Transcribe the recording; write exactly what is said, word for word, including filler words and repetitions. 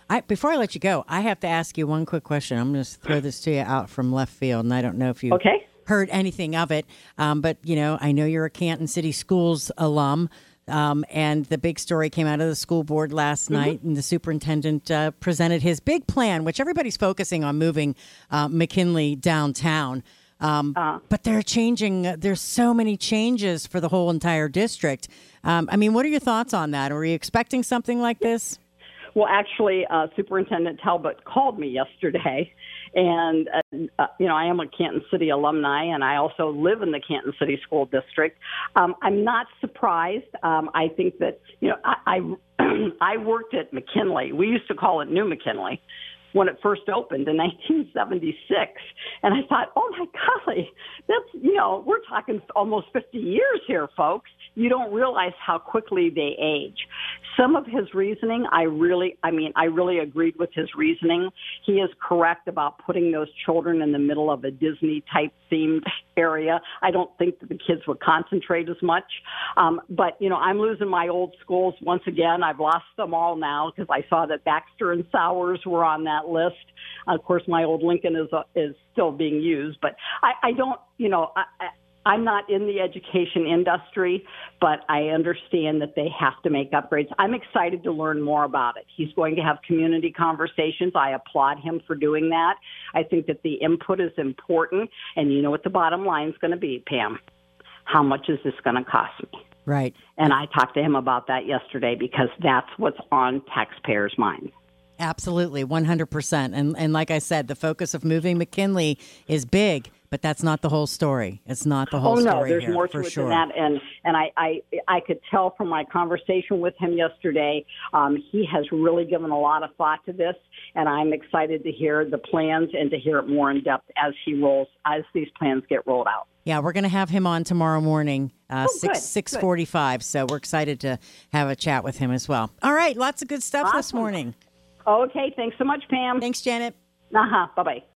I, before I let you go, I have to ask you one quick question. I'm going to throw this to you out from left field, and I don't know if you Okay. heard anything of it. Um, but, you know, I know you're a Canton City Schools alum, um, and the big story came out of the school board last mm-hmm. night, and the superintendent uh, presented his big plan, which everybody's focusing on moving uh, McKinley downtown. Um, uh, but they're changing. Uh, there's so many changes for the whole entire district. Um, I mean, what are your thoughts on that? Are you expecting something like this? Well, actually, uh, Superintendent Talbot called me yesterday, and, uh, you know, I am a Canton City alumni, and I also live in the Canton City School District. Um, I'm not surprised. Um, I think that, you know, I, I, I worked at McKinley. We used to call it New McKinley when it first opened in nineteen seventy-six. And I thought, oh, my golly, that's, you know, we're talking almost fifty years here, folks. You don't realize how quickly they age. Some of his reasoning, I really, I mean, I really agreed with his reasoning. He is correct about putting those children in the middle of a Disney-type themed area. I don't think that the kids would concentrate as much. Um, but, you know, I'm losing my old schools once again. I've lost them all now because I saw that Baxter and Sowers were on that list. Of course, my old Lincoln is uh, is still being used. But I, I don't, you know, I, I I'm not in the education industry, but I understand that they have to make upgrades. I'm excited to learn more about it. He's going to have community conversations. I applaud him for doing that. I think that the input is important. And you know what the bottom line is going to be, Pam? How much is this going to cost me? Right. And I talked to him about that yesterday because that's what's on taxpayers' minds. Absolutely, one hundred percent. And and like I said, the focus of moving McKinley is big, but that's not the whole story. It's not the whole story. Oh, no, story there's here, more to for it sure. than that. And, and I, I, I could tell from my conversation with him yesterday, um, he has really given a lot of thought to this, and I'm excited to hear the plans and to hear it more in depth as he rolls, as these plans get rolled out. Yeah, we're going to have him on tomorrow morning, uh, oh, six six forty five. So we're excited to have a chat with him as well. All right, lots of good stuff awesome. This morning. Okay, thanks so much, Pam. Thanks, Janet. Uh-huh, bye-bye.